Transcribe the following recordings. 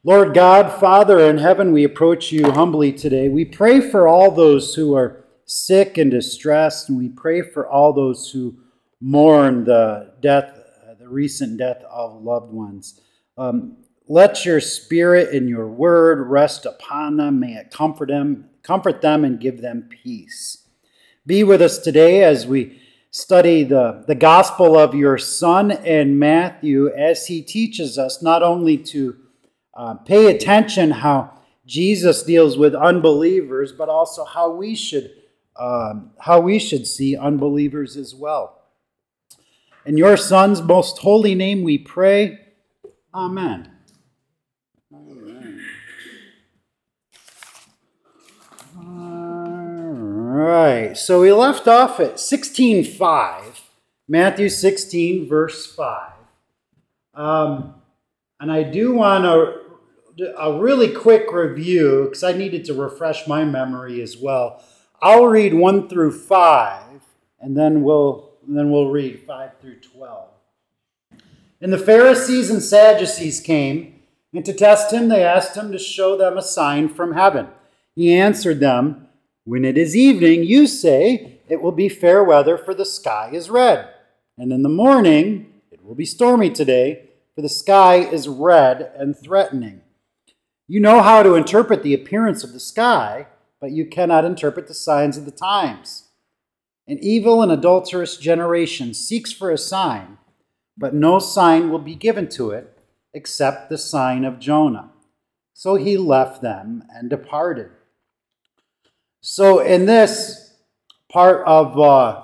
Lord God, Father in heaven, we approach you humbly today. We pray for all those who are sick and distressed, and we pray for all those who mourn the recent death of loved ones. Let your spirit and your word rest upon them. May it comfort them and give them peace. Be with us today as we study the gospel of your Son in Matthew, as he teaches us not only to pay attention how Jesus deals with unbelievers, but also how we should see unbelievers as well. In your Son's most holy name we pray. Amen. All right. So we left off at 16:5, Matthew 16, verse 5. And I do want a really quick review, because I needed to refresh my memory as well. I'll read 1 through 5, and then we'll read 5 through 12. And the Pharisees and Sadducees came, and to test him, they asked him to show them a sign from heaven. He answered them, "When it is evening, you say, 'It will be fair weather, for the sky is red.' And in the morning, 'It will be stormy today, for the sky is red and threatening.' You know how to interpret the appearance of the sky, but you cannot interpret the signs of the times. An evil and adulterous generation seeks for a sign, but no sign will be given to it except the sign of Jonah." So he left them and departed. So in this part of,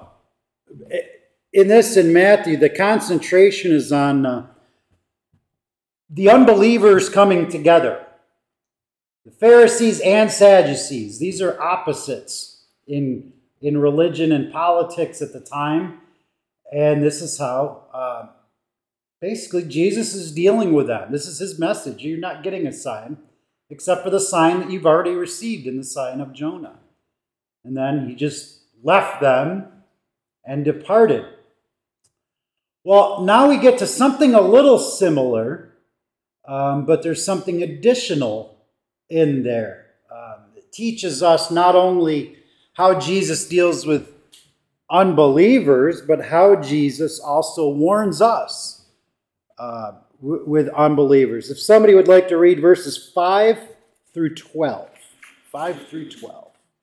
in Matthew, the concentration is on the unbelievers coming together. The Pharisees and Sadducees, these are opposites in religion and politics at the time. And this is how basically Jesus is dealing with them. This is his message. You're not getting a sign except for the sign that you've already received in the sign of Jonah. And then he just left them and departed. Well, now we get to something a little similar, but there's something additional in there. It teaches us not only how Jesus deals with unbelievers, but how Jesus also warns us with unbelievers. If somebody would like to read verses 5 through 12. 5 through 12.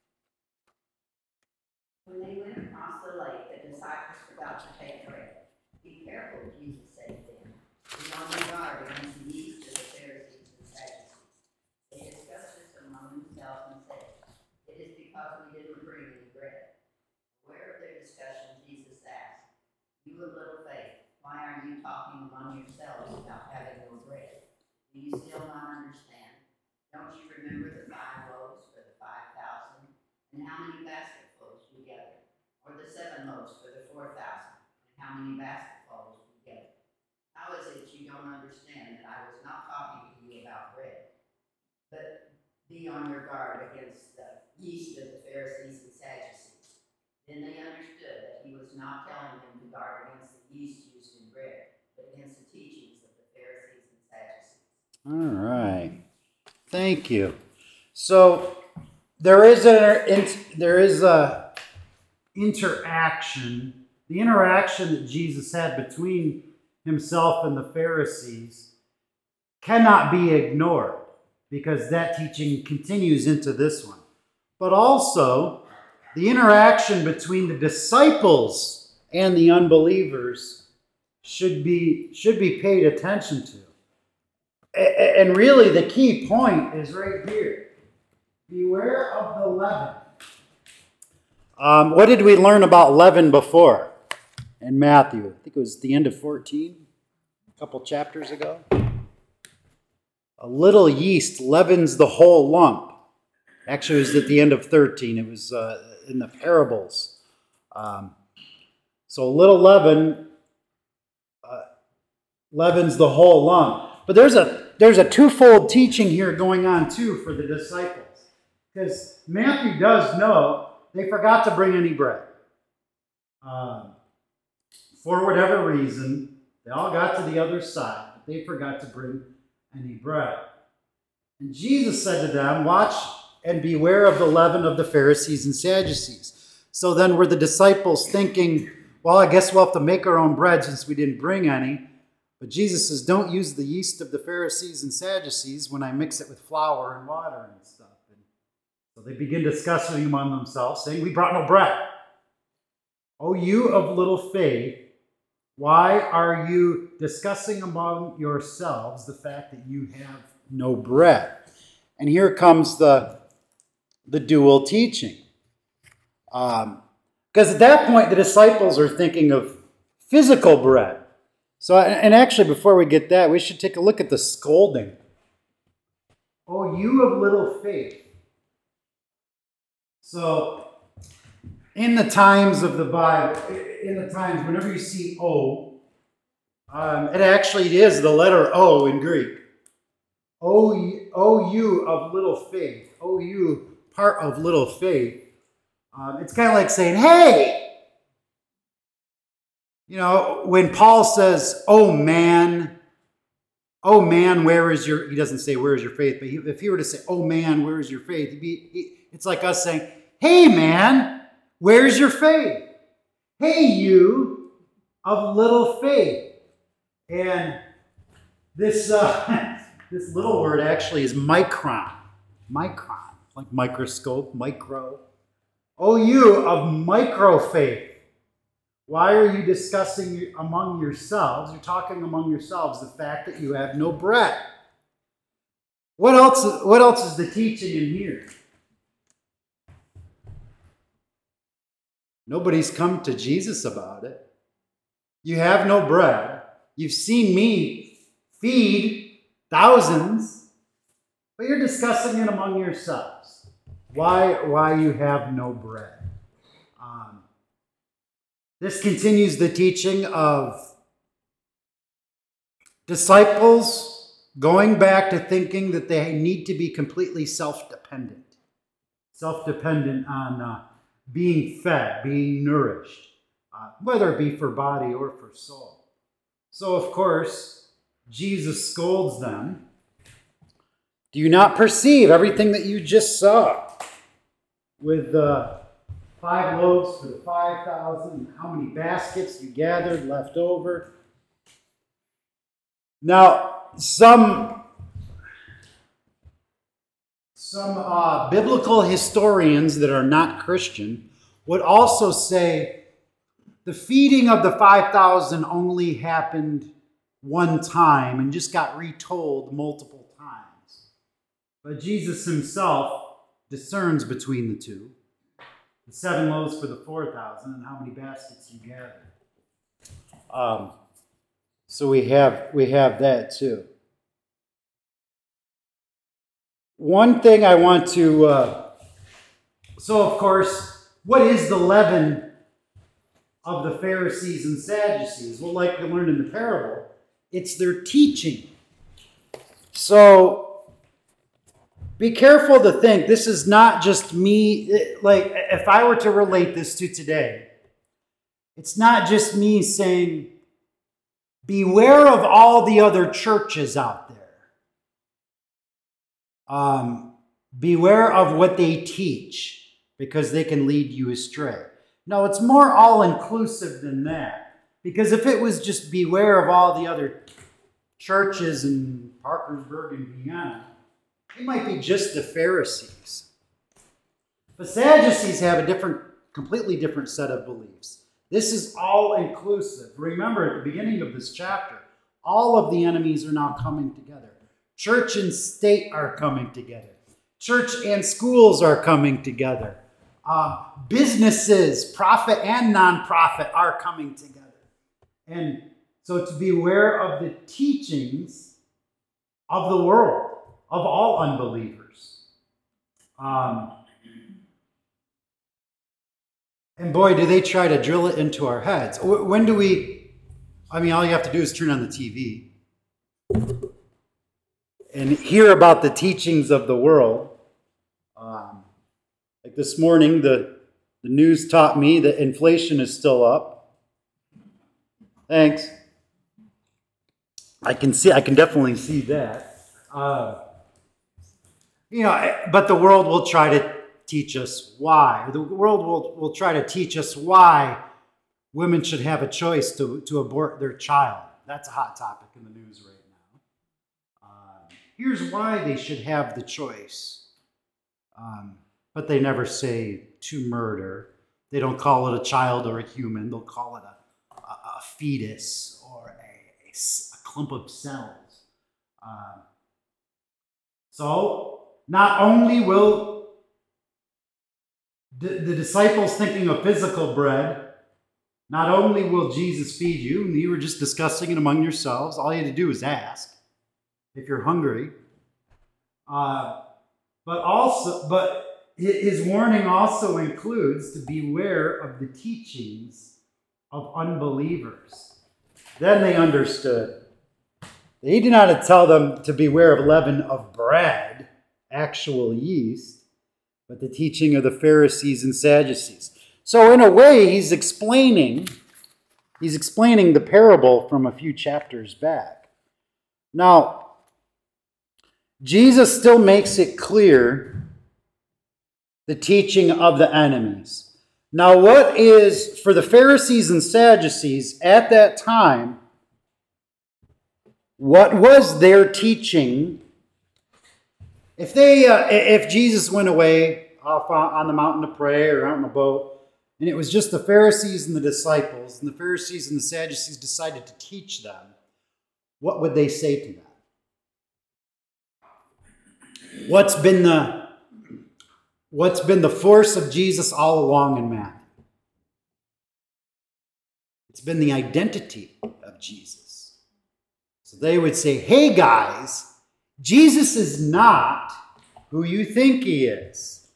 When they went across the lake, the disciples forgot to take bread. "Be careful," Jesus said to them. "Be on your guard against the yeast of the Pharisees and Sadducees." They discussed this among themselves and said, "It is because we didn't bring any bread." Aware of their discussion, Jesus asked, "You of little faith, why are you talking among yourselves about having no bread? Do you still not understand? Don't you remember the 5 loaves for the 5,000, and how many basketfuls you gathered? Or the 7 loaves for the 4,000, and how many basketfuls you gathered? How is it you don't understand that I was not talking to you about bread? But be on your guard against the yeast of the Pharisees and Sadducees." Then they understood that he was not telling them to guard against the yeast used in bread, but against the teachings of the Pharisees and Sadducees. All right. Thank you. So there is a interaction. The interaction that Jesus had between himself and the Pharisees cannot be ignored, because that teaching continues into this one. But also, the interaction between the disciples and the unbelievers should be paid attention to. And really, the key point is right here. Beware of the leaven. What did we learn about leaven before in Matthew? I think it was the end of 14, a couple chapters ago. A little yeast leavens the whole lump. Actually, it was at the end of 13. It was in the parables. So a little leaven leavens the whole lump. But there's a twofold teaching here going on too for the disciples. Because Matthew does know they forgot to bring any bread. For whatever reason, they all got to the other side, but they forgot to bring any bread. And Jesus said to them, watch and beware of the leaven of the Pharisees and Sadducees. So then were the disciples thinking, well, I guess we'll have to make our own bread since we didn't bring any. But Jesus says, don't use the yeast of the Pharisees and Sadducees when I mix it with flour and water and stuff. And so they begin discussing among themselves, saying, we brought no bread. O you of little faith, why are you discussing among yourselves the fact that you have no bread? And here comes the dual teaching. Because at that point, the disciples are thinking of physical bread. So, and actually, before we get that, we should take a look at the scolding. Oh, you of little faith. So, in the times of the Bible, in the times whenever you see O, it actually is the letter O in Greek. O you of little faith. O you part of little faith. It's kind of like saying, hey! You know, when Paul says, oh man, where is your, he doesn't say, where is your faith, but if he were to say, oh man, where is your faith, it's like us saying, hey man, where's your faith? Hey you of little faith. And this this little word actually is micron. Micron, like microscope, micro. Oh you of micro faith. Why are you discussing among yourselves, you're talking among yourselves, the fact that you have no bread? What else is the teaching in here? Nobody's come to Jesus about it. You have no bread. You've seen me feed thousands, but you're discussing it among yourselves. Why you have no bread. This continues the teaching of disciples going back to thinking that they need to be completely self-dependent. Self-dependent on being fed, being nourished, whether it be for body or for soul. So, of course, Jesus scolds them. Do you not perceive everything that you just saw with 5 loaves for the 5,000, how many baskets you gathered left over? Now, some biblical historians that are not Christian would also say the feeding of the 5,000 only happened one time and just got retold multiple times. But Jesus himself discerns between the two. The 7 loaves for the 4,000 and how many baskets you gathered. So we have that too. One thing I want to, so of course, what is the leaven of the Pharisees and Sadducees? Well, like we learned in the parable, it's their teaching. So be careful to think this is not just me, like if I were to relate this to today, it's not just me saying, beware of all the other churches out there. Beware of what they teach because they can lead you astray. No, it's more all-inclusive than that. Because if it was just beware of all the other churches in Parkersburg and Vienna, it might be just the Pharisees. The Sadducees have a completely different set of beliefs. This is all-inclusive. Remember, at the beginning of this chapter, all of the enemies are now coming together. Church and state are coming together. Church and schools are coming together. Businesses, profit and non-profit, are coming together. And so to beware of the teachings of the world, of all unbelievers. And boy, do they try to drill it into our heads. When do we, all you have to do is turn on the TV and hear about the teachings of the world. Like this morning, the news taught me that inflation is still up. Thanks. I can definitely see that. but the world will try to teach us why. The world will try to teach us why women should have a choice to abort their child. That's a hot topic in the news right now. Here's why they should have the choice. But they never say to murder. They don't call it a child or a human. They'll call it a fetus or a clump of cells. So not only will the disciples thinking of physical bread, not only will Jesus feed you, and you were just discussing it among yourselves, all you had to do is ask if you're hungry. But his warning also includes to beware of the teachings of unbelievers. Then they understood. He did not tell them to beware of leaven of bread, actual yeast, but the teaching of the Pharisees and Sadducees. So in a way, he's explaining the parable from a few chapters back. Now, Jesus still makes it clear the teaching of the enemies. Now, what is, for the Pharisees and Sadducees at that time, what was their teaching? If Jesus went away off on the mountain to pray or out in a boat, and it was just the Pharisees and the disciples, and the Pharisees and the Sadducees decided to teach them, what would they say to them? What's been the force of Jesus all along in Matthew? It's been the identity of Jesus. So they would say, hey guys, Jesus is not who you think he is.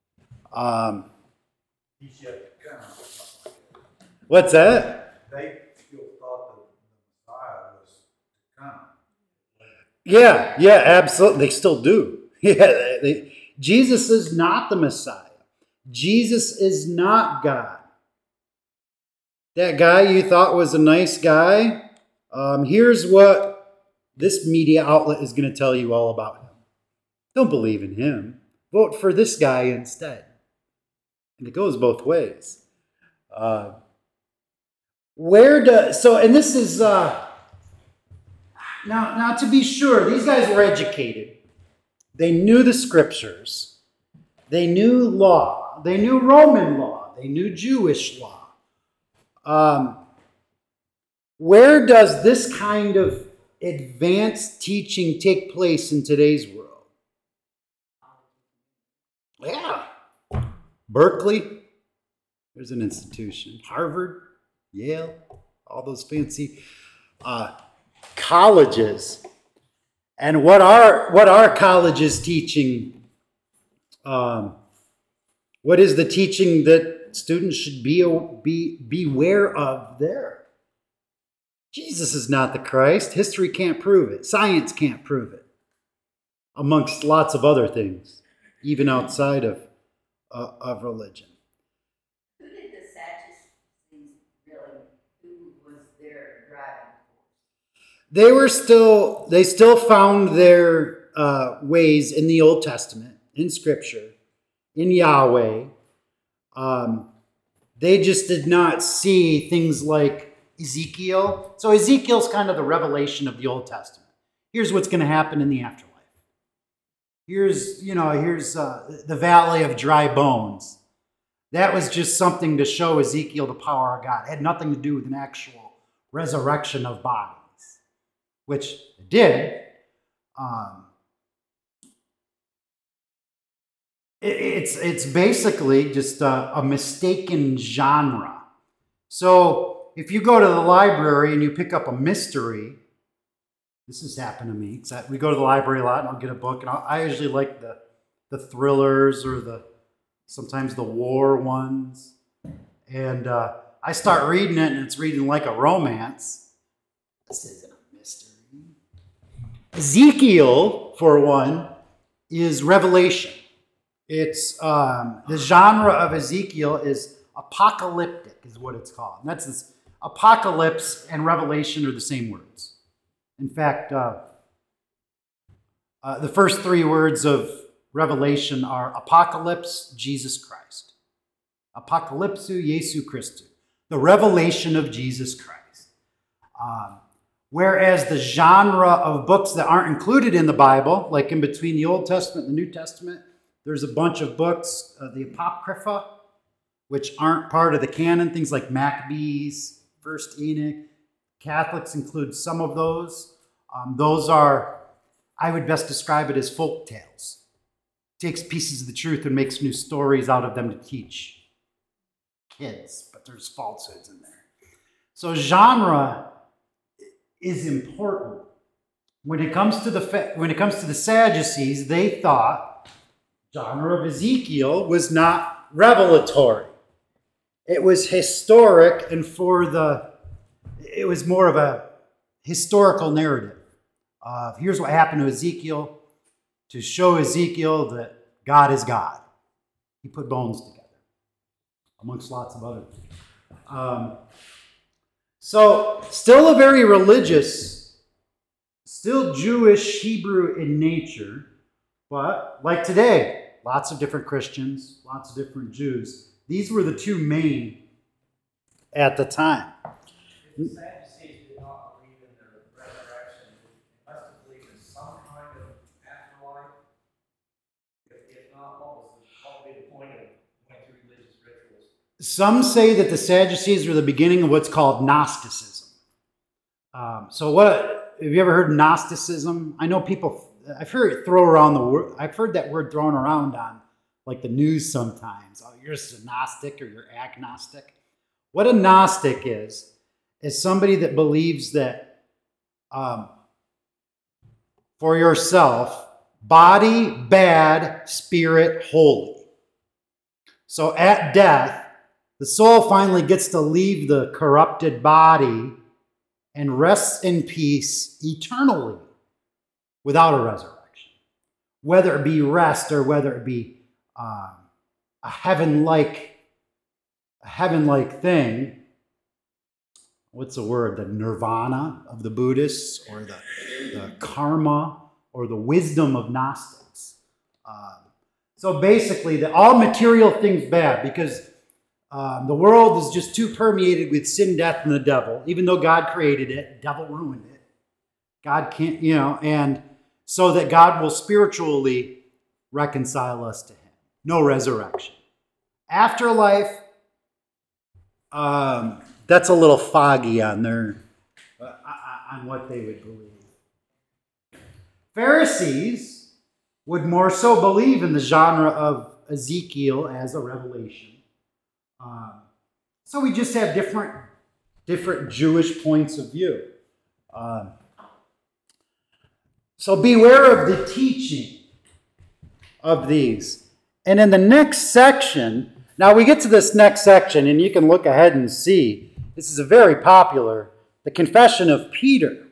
He's yet to come. What's that? They still thought that the Messiah was to come. Yeah, absolutely. They still do. Yeah, Jesus is not the Messiah. Jesus is not God. That guy you thought was a nice guy, here's what this media outlet is going to tell you all about him. Don't believe in him. Vote for this guy instead. And it goes both ways. And this is, now to be sure, these guys were educated. They knew the scriptures. They knew law. They knew Roman law. They knew Jewish law. Where does this kind of advanced teaching take place in today's world? Yeah. Berkeley, there's an institution. Harvard, Yale, all those fancy colleges. And what are colleges teaching? What is the teaching that students should beware of there? Jesus is not the Christ. History can't prove it. Science can't prove it. Amongst lots of other things, even outside of religion. Who did the Sadducees really, who was their driving force? They still found their ways in the Old Testament, in Scripture, in Yahweh. They just did not see things like Ezekiel. So Ezekiel's kind of the revelation of the Old Testament. Here's what's going to happen in the afterlife. Here's the valley of dry bones. That was just something to show Ezekiel the power of God. It had nothing to do with an actual resurrection of bodies, which it did. It's basically just a mistaken genre. So if you go to the library and you pick up a mystery, this has happened to me. We go to the library a lot and I'll get a book, and I usually like the thrillers or sometimes the war ones. And I start reading it and it's reading like a romance. This isn't a mystery. Ezekiel, for one, is revelation. It's the genre of Ezekiel is apocalyptic, is what it's called. And that's this. Apocalypse and revelation are the same words. In fact, the first three words of revelation are Apocalypse, Jesus Christ. Apocalypsu Jesu Christu. The revelation of Jesus Christ. Whereas the genre of books that aren't included in the Bible, like in between the Old Testament and the New Testament, there's a bunch of books, the Apocrypha, which aren't part of the canon, things like Maccabees, First Enoch. Catholics include some of those. Those are, I would best describe it as folk tales. Takes pieces of the truth and makes new stories out of them to teach kids, but there's falsehoods in there. So genre is important. When it comes to the Sadducees, they thought genre of Ezekiel was not revelatory. It was historic, and it was more of a historical narrative. Here's what happened to Ezekiel to show Ezekiel that God is God. He put bones together, amongst lots of other things. So, still a very religious, still Jewish, Hebrew in nature, but like today, lots of different Christians, lots of different Jews. These were the two main at the time. The Sadducees did not believe in the resurrection. They must have believed in some kind of afterlife. If not, what would be the point of going through religious rituals? Some say that the Sadducees were the beginning of what's called Gnosticism. Have you ever heard Gnosticism? I know people, I've heard it throw around the word, I've heard that word thrown around on like the news sometimes. Oh, you're just a Gnostic or you're agnostic. What a Gnostic is somebody that believes that for yourself, body bad, spirit holy. So at death, the soul finally gets to leave the corrupted body and rests in peace eternally without a resurrection. Whether it be rest or whether it be a heaven-like thing. What's the word? The nirvana of the Buddhists, or the karma, or the wisdom of Gnostics. So basically, all material things bad, because the world is just too permeated with sin, death, and the devil. Even though God created it, the devil ruined it. God can't, and so that God will spiritually reconcile us to Him. No resurrection. Afterlife, that's a little foggy on on what they would believe. Pharisees would more so believe in the genre of Ezekiel as a revelation. So we just have different Jewish points of view. So beware of the teaching of these. And in the next section, now we get to this next section, and you can look ahead and see, this is a very popular, the Confession of Peter.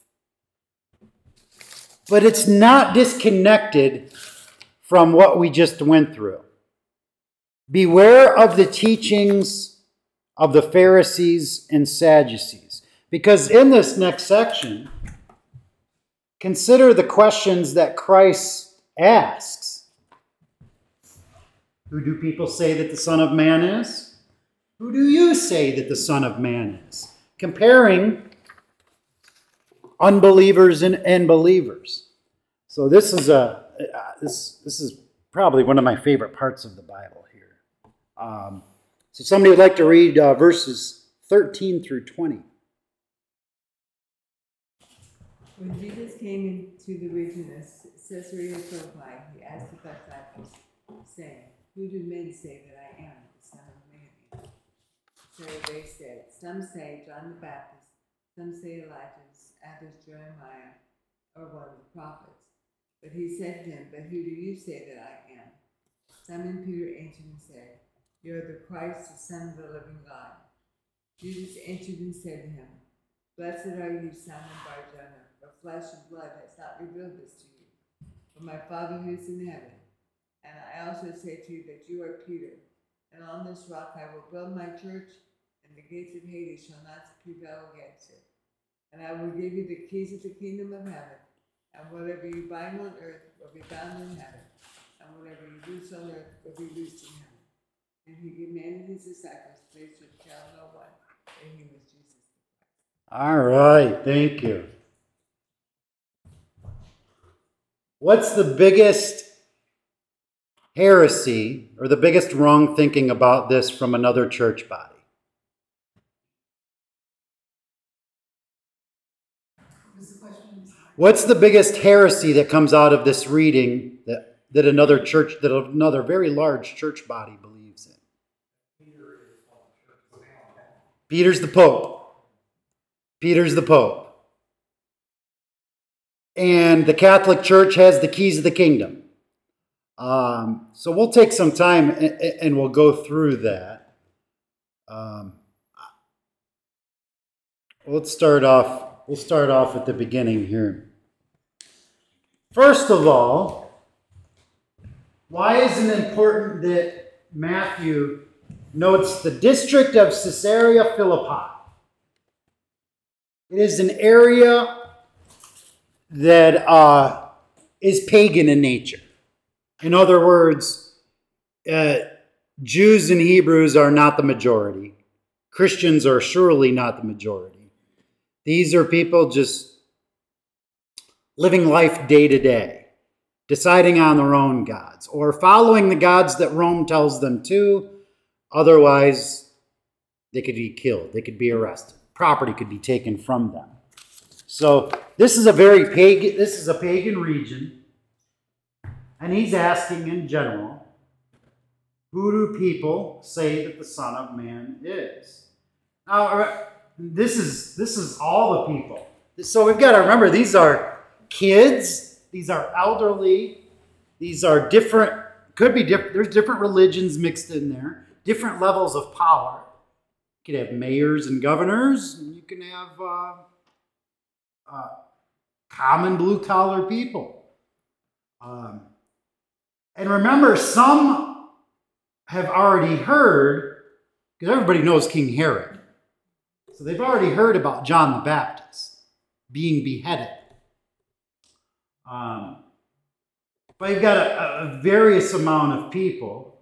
But it's not disconnected from what we just went through. Beware of the teachings of the Pharisees and Sadducees. Because in this next section, consider the questions that Christ asks. Who do people say that the Son of Man is? Who do you say that the Son of Man is? Comparing unbelievers and believers. So this is this is probably one of my favorite parts of the Bible here. So somebody would like to read verses 13 through 20. When Jesus came into the region of Caesarea Philippi, he asked the disciples, saying, "Who do men say that I am, the Son of Man?" So they said, "Some say John the Baptist, some say Elijah, others Jeremiah, or one of the prophets." But he said to them, "But who do you say that I am?" Simon Peter answered and said, "You are the Christ, the Son of the living God." Jesus answered and said to him, "Blessed are you, Simon Bar-Jonah, for flesh and blood has not revealed this to you, but my Father who is in heaven. And I also say to you that you are Peter, and on this rock I will build my church, and the gates of Hades shall not prevail against it. And I will give you the keys of the kingdom of heaven, and whatever you bind on earth will be bound in heaven, and whatever you loose on earth will be loosed in heaven. And he commanded his disciples, they should tell no one that he was Jesus. All right, thank you. What's the biggest heresy or the biggest wrong thinking about this from another church body? What's the biggest heresy that comes out of this reading that another very large church body believes in? Peter's the Pope. Peter's the Pope. And the Catholic Church has the keys of the kingdom. So we'll take some time and we'll go through that. We'll start off at the beginning here. First of all, why is it important that Matthew notes the district of Caesarea Philippi? It is an area that is pagan in nature. In other words, Jews and Hebrews are not the majority. Christians are surely not the majority. These are people just living life day to day, deciding on their own gods, or following the gods that Rome tells them to. Otherwise, they could be killed. They could be arrested. Property could be taken from them. So this is a pagan region. And he's asking in general, who do people say that the Son of Man is? Now, this is all the people. So we've got to remember, these are kids, these are elderly, these are different, there's different religions mixed in there, different levels of power. You could have mayors and governors, and you can have common blue-collar people. And remember, some have already heard, because everybody knows King Herod. So they've already heard about John the Baptist being beheaded. But you've got a various amount of people.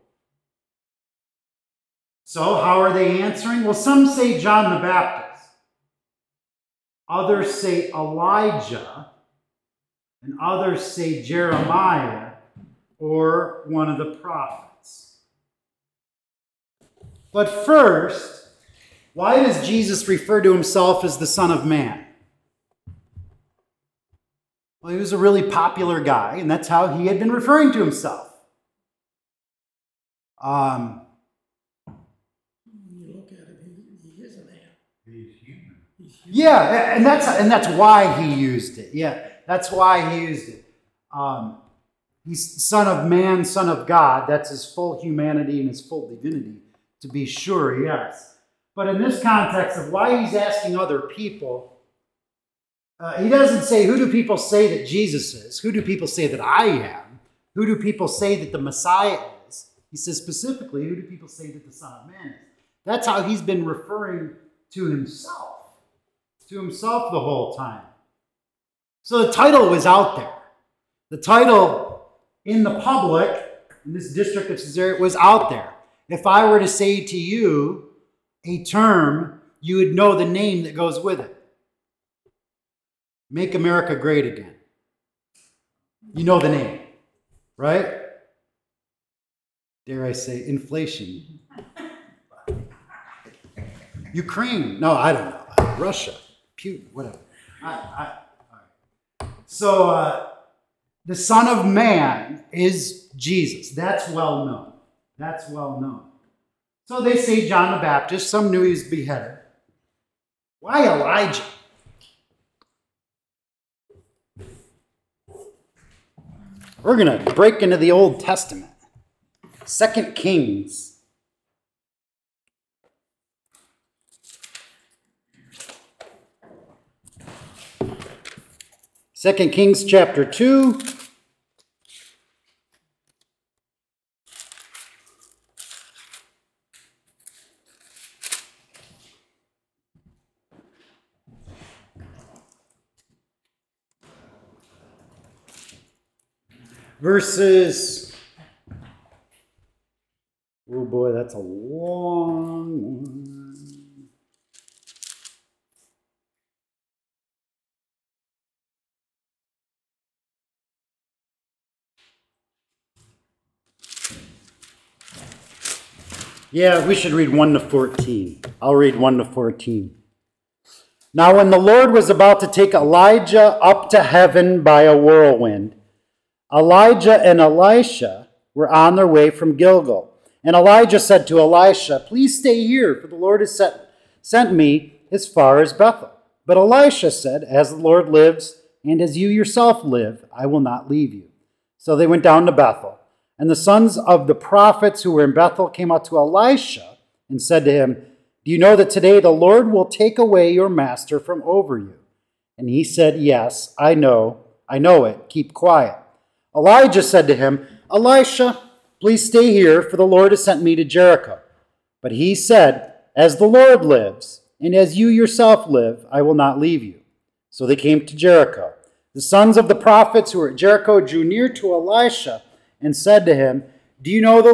So how are they answering? Well, some say John the Baptist. Others say Elijah. And others say Jeremiah or one of the prophets. But first, why does Jesus refer to himself as the Son of Man? Well, he was a really popular guy, and that's how he had been referring to himself. You look at him, he is a man. He's human. Yeah, and that's why he used it. Yeah, that's why he used it. He's Son of Man, Son of God. That's his full humanity and his full divinity, to be sure, yes. But in this context of why he's asking other people, he doesn't say, who do people say that Jesus is? Who do people say that I am? Who do people say that the Messiah is? He says specifically, who do people say that the Son of Man is? That's how he's been referring to himself the whole time. So the title was out there. The title in the public, in this district of Caesarea, was out there. If I were to say to you a term, you would know the name that goes with it. Make America Great Again. You know the name, right? Dare I say inflation? Ukraine. No, I don't know. Russia. Putin. Whatever. All right. So the Son of Man is Jesus. That's well known. That's well known. So they say John the Baptist. Some knew he was beheaded. Why Elijah? We're going to break into the Old Testament. 2 Kings. Second Kings chapter 2. Verses that's a long one. Yeah, we should read 1 to 14. I'll read 1 to 14. Now, when the Lord was about to take Elijah up to heaven by a whirlwind, Elijah and Elisha were on their way from Gilgal. And Elijah said to Elisha, "Please stay here, for the Lord has sent me as far as Bethel." But Elisha said, "As the Lord lives, and as you yourself live, I will not leave you." So they went down to Bethel. And the sons of the prophets who were in Bethel came out to Elisha and said to him, "Do you know that today the Lord will take away your master from over you?" And he said, "Yes, I know it. Keep quiet." Elijah said to him, "Elisha, please stay here, for the Lord has sent me to Jericho." But he said, "As the Lord lives, and as you yourself live, I will not leave you." So they came to Jericho. The sons of the prophets who were at Jericho drew near to Elisha and said to him, Do you know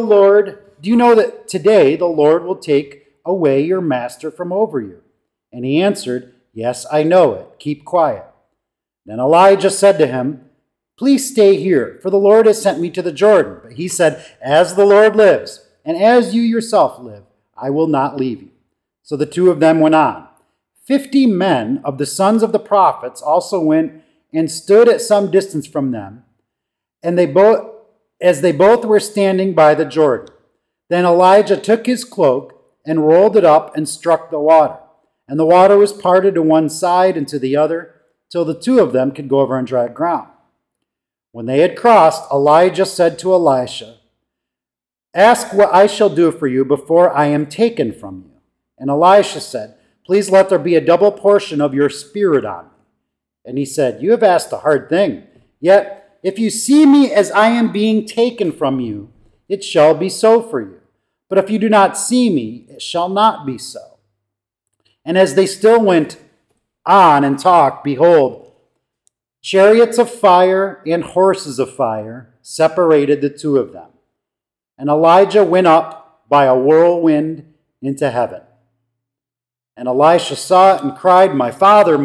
that today the Lord will take away your master from over you?" And he answered, "Yes, I know it. Keep quiet." Then Elijah said to him, "Please stay here, for the Lord has sent me to the Jordan." But he said, "As the Lord lives, and as you yourself live, I will not leave you." So the two of them went on. 50 men of the sons of the prophets also went and stood at some distance from them, and as they both were standing by the Jordan. Then Elijah took his cloak and rolled it up and struck the water. And the water was parted to one side and to the other, till the two of them could go over on dry ground. When they had crossed, Elijah said to Elisha, "Ask what I shall do for you before I am taken from you." And Elisha said, "Please let there be a double portion of your spirit on me." And he said, "You have asked a hard thing. Yet, if you see me as I am being taken from you, it shall be so for you. But if you do not see me, it shall not be so." And as they still went on and talked, behold, chariots of fire and horses of fire separated the two of them. And Elijah went up by a whirlwind into heaven. And Elisha saw it and cried, my father,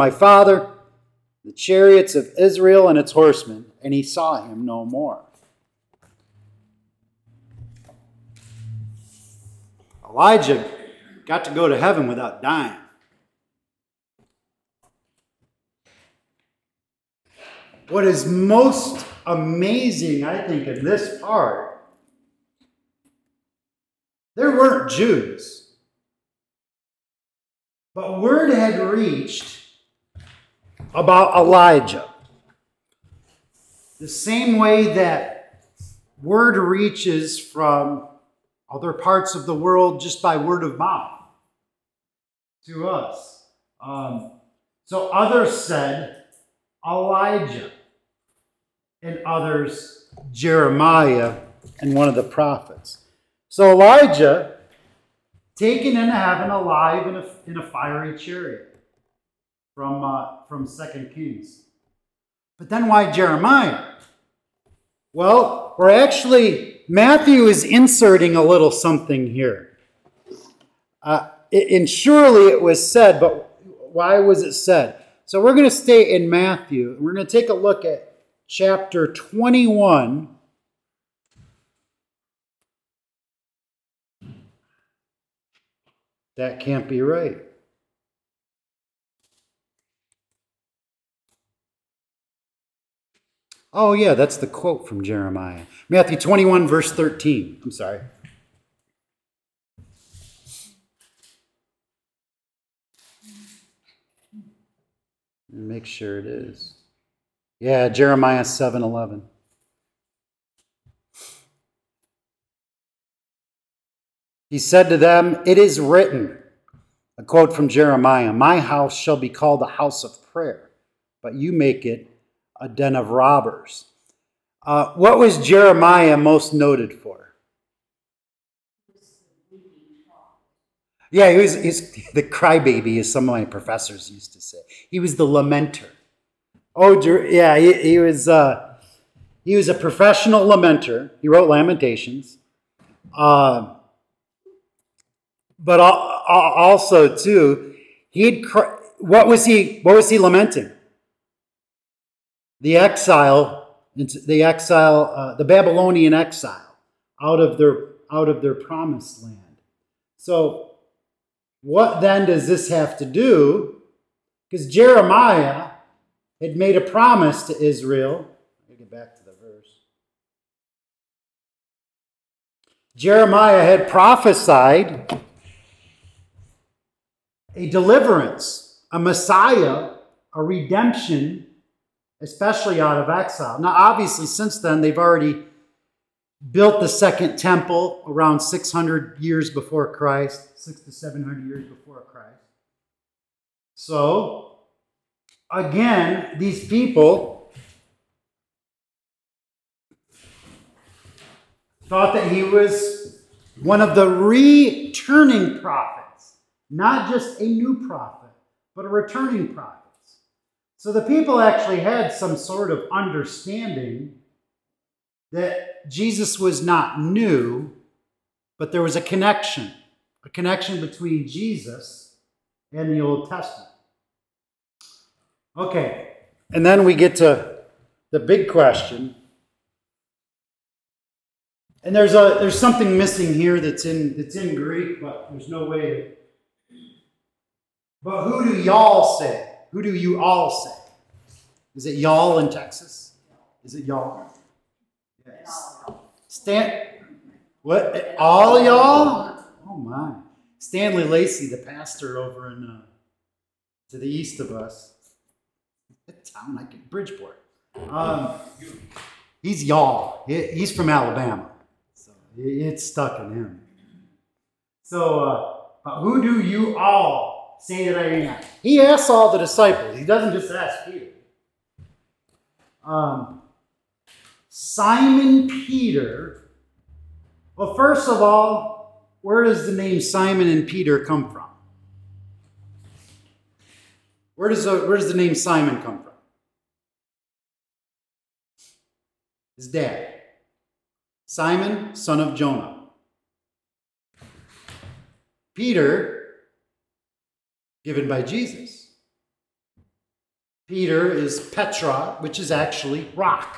the chariots of Israel and its horsemen. And he saw him no more. Elijah got to go to heaven without dying. What is most amazing, I think, in this part, there weren't Jews, but word had reached about Elijah. The same way that word reaches from other parts of the world just by word of mouth to us. So others said Elijah, and others Jeremiah and one of the prophets. So Elijah taken into heaven alive in a fiery chariot from 2 Kings. But then why Jeremiah? Well, Matthew is inserting a little something here. And surely it was said, but why was it said? So we're going to stay in Matthew. We're going to take a look at chapter 21. That can't be right. Oh, yeah, that's the quote from Jeremiah. Matthew 21, verse 13. I'm sorry. Make sure it is. Yeah, Jeremiah 7:11. He said to them, "It is written," a quote from Jeremiah, "My house shall be called a house of prayer, but you make it a den of robbers." What was Jeremiah most noted for? Yeah, he's the crybaby, as some of my professors used to say. He was the lamenter. Oh, yeah, he was a professional lamenter. He wrote Lamentations. But also too, what was he lamenting? The the Babylonian exile out of their promised land. So what then does this have to do? Because Jeremiah had made a promise to Israel. Let me get back to the verse. Jeremiah had prophesied a deliverance, a Messiah, a redemption, especially out of exile. Now, obviously, since then, they've already built the second temple around 600 years before Christ, 600 to 700 years before Christ. So, again, these people thought that he was one of the returning prophets, not just a new prophet, but a returning prophet. So the people actually had some sort of understanding that Jesus was not new, but there was a connection between Jesus and the Old Testament. Okay, and then we get to the big question. And there's something missing here that's in Greek, but there's no way to. But who do y'all say? Who do you all say? Is it y'all in Texas? Is it y'all? Yes. What? All y'all? Oh my. Stanley Lacey, the pastor over in to the east of us. A town like in Bridgeport. He's y'all. He's from Alabama. So it's stuck in him. So who do you all say that I am? He asks all the disciples. He doesn't just ask Peter. Simon Peter. Well, first of all, where does the name Simon and Peter come from? Where does the name Simon come from? His dad. Simon, son of Jonah. Peter, given by Jesus. Peter is Petra, which is actually rock.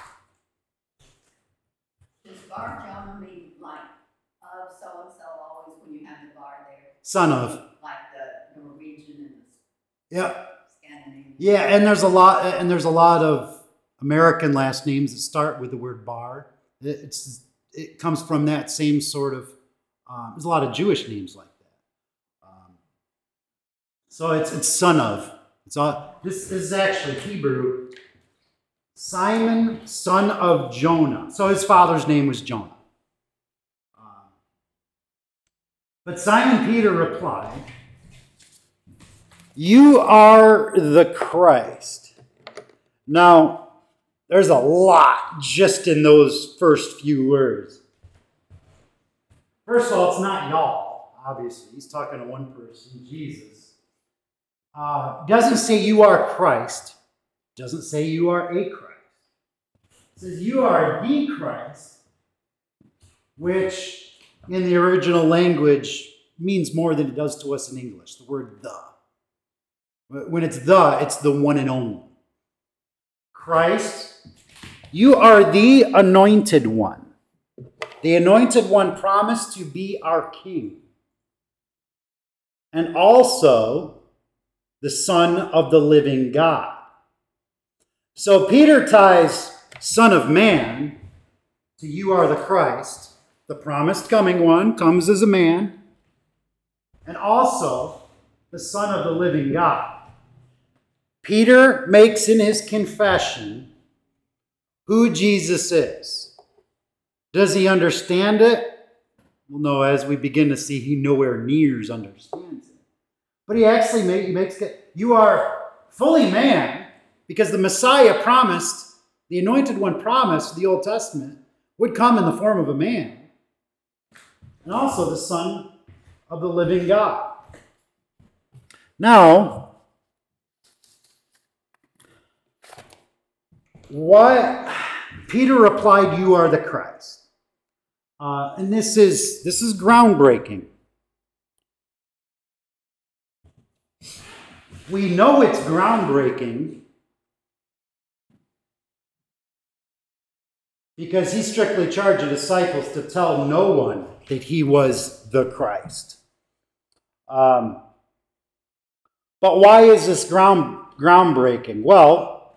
Does Bar Jonah mean like of so-and-so always when you have the bar there? Son of. Like the Norwegian and the Yeah. Scandinavian? Yeah, and there's a lot of American last names that start with the word bar. It comes from that same sort of. There's a lot of Jewish names like that. So it's son of. This is actually Hebrew. Simon, son of Jonah. So his father's name was Jonah. But Simon Peter replied, "You are the Christ." Now, there's a lot just in those first few words. First of all, it's not y'all, obviously. He's talking to one person, Jesus. Doesn't say you are Christ. Doesn't say you are a Christ. It says you are the Christ, which in the original language means more than it does to us in English. The word the. When it's the one and only. Christ, you are the anointed one. The anointed one promised to be our king. And also the Son of the living God. So Peter ties Son of Man to you are the Christ, the promised coming one, comes as a man, and also the Son of the living God. Peter makes in his confession who Jesus is. Does he understand it? Well, no, as we begin to see, he nowhere near understands it. But he actually makes it, you are fully man, because the Messiah promised, the anointed one promised, the Old Testament, would come in the form of a man. And also the Son of the living God. Now, what Peter replied, you are the Christ. And this is groundbreaking. We know it's groundbreaking because he strictly charged the disciples to tell no one that he was the Christ. But why is this groundbreaking? Well,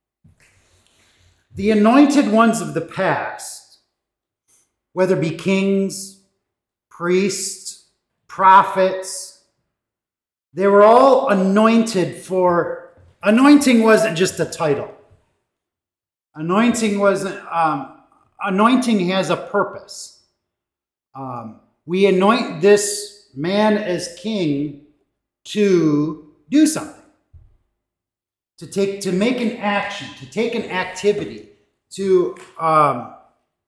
the anointed ones of the past, whether it be kings, priests, prophets, they were all anointed for... Anointing wasn't just a title. Anointing has a purpose. We anoint this man as king to do something. To make an action, to take an activity, a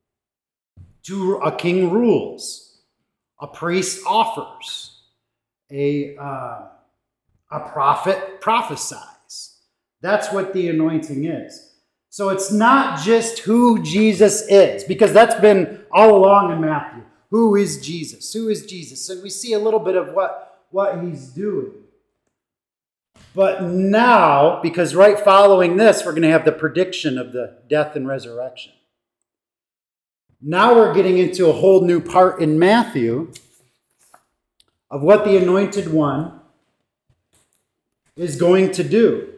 king rules, a priest offers, a prophet prophesies. That's what the anointing is. So it's not just who Jesus is, because that's been all along in Matthew. Who is Jesus? Who is Jesus? And we see a little bit of what he's doing. But now, because right following this, we're going to have the prediction of the death and resurrection. Now we're getting into a whole new part in Matthew of what the Anointed One is going to do.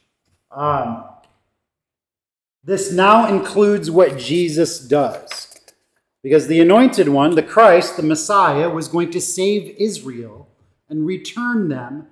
This now includes what Jesus does. Because the Anointed One, the Christ, the Messiah, was going to save Israel and return them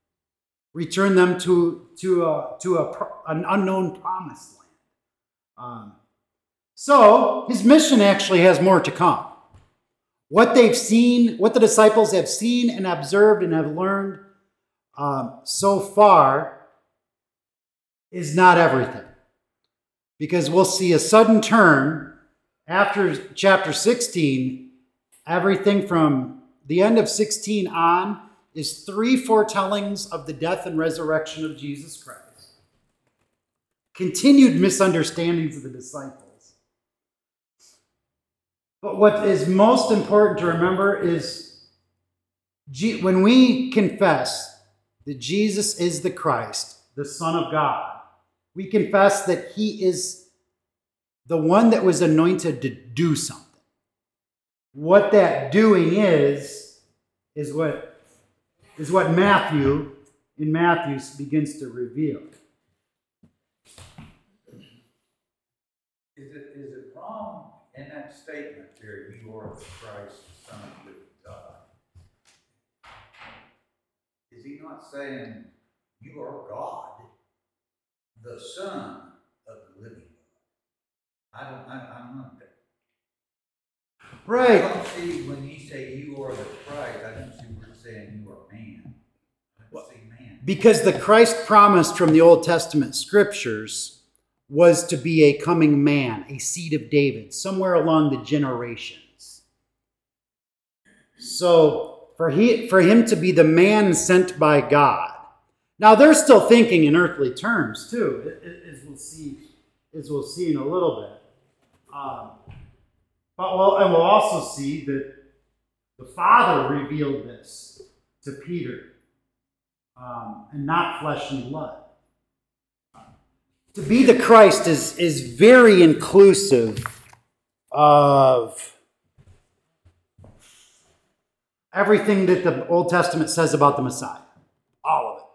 to an unknown promised land. So his mission actually has more to come. What they've seen, what the disciples have seen and observed and have learned so far is not everything. Because we'll see a sudden turn after chapter 16. Everything from the end of 16 on is 3 foretellings of the death and resurrection of Jesus Christ. Continued misunderstandings of the disciples. But what is most important to remember is when we confess that Jesus is the Christ, the Son of God, we confess that he is the one that was anointed to do something. What that doing is what Matthew begins to reveal. Is it wrong in that statement there, you are the Christ, the Son of the living God? Is he not saying you are God, the Son of the living God? I don't know that. Right. I don't see when you say you are the Christ, I don't see we're saying you are man. I don't see man. Because the Christ promised from the Old Testament scriptures was to be a coming man, a seed of David, somewhere along the generations. So for him to be the man sent by God. Now they're still thinking in earthly terms too, as we'll see in a little bit. But we'll also see that the Father revealed this to Peter, and not flesh and blood. To be the Christ is very inclusive of everything that the Old Testament says about the Messiah. All of it.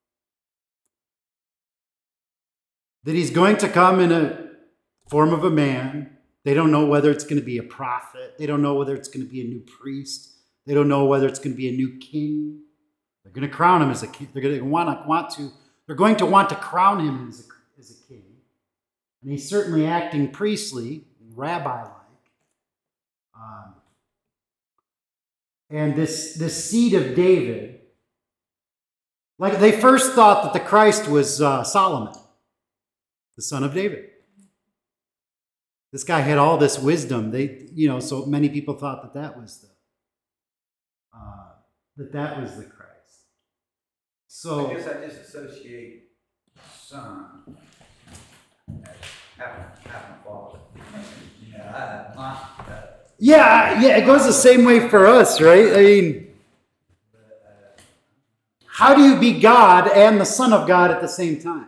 That he's going to come in a form of a man. They don't know whether it's going to be a prophet. They don't know whether it's going to be a new priest. They don't know whether it's going to be a new king. They're going to crown him as a king. They're going to want to crown him as a king. And he's certainly acting priestly, rabbi-like. And this seed of David, like they first thought that the Christ was Solomon, the son of David. This guy had all this wisdom. So many people thought that was the Christ. So I guess I just associate son as having a father. Yeah, yeah, it goes the same way for us, right? I mean, How do you be God and the Son of God at the same time?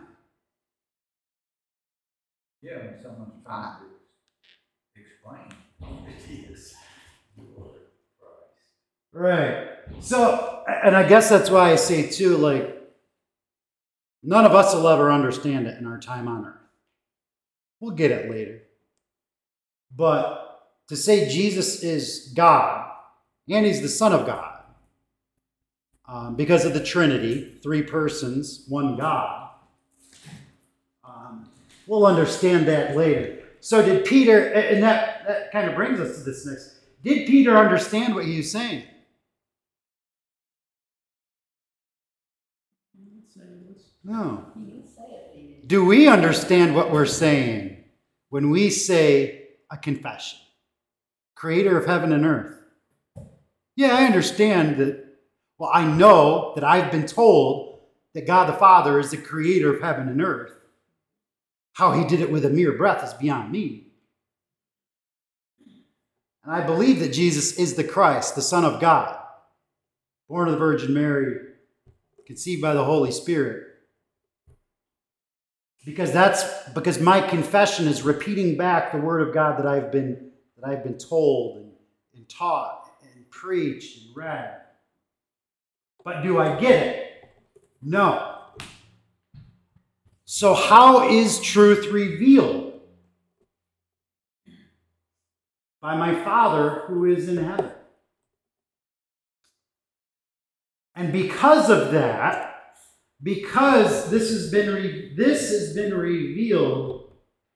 Yeah, when someone's trying to explain it is the Lord Christ. Right. So, and I guess that's why I say too, like, none of us will ever understand it in our time on earth. We'll get it later. But to say Jesus is God and he's the Son of God, because of the Trinity, 3 persons, 1 God, we'll understand that later. So did Peter, and that kind of brings us to this next. Did Peter understand what he was saying? No. You can say it, Peter. Do we understand what we're saying when we say a confession? Creator of heaven and earth. Yeah, I understand that. Well, I know that I've been told that God the Father is the creator of heaven and earth. How he did it with a mere breath is beyond me. And I believe that Jesus is the Christ, the Son of God, born of the Virgin Mary, conceived by the Holy Spirit. Because my confession is repeating back the word of God that I've been told and taught and preached and read. But do I get it? No. So how is truth revealed? By my Father who is in heaven. And because of that, because this has been revealed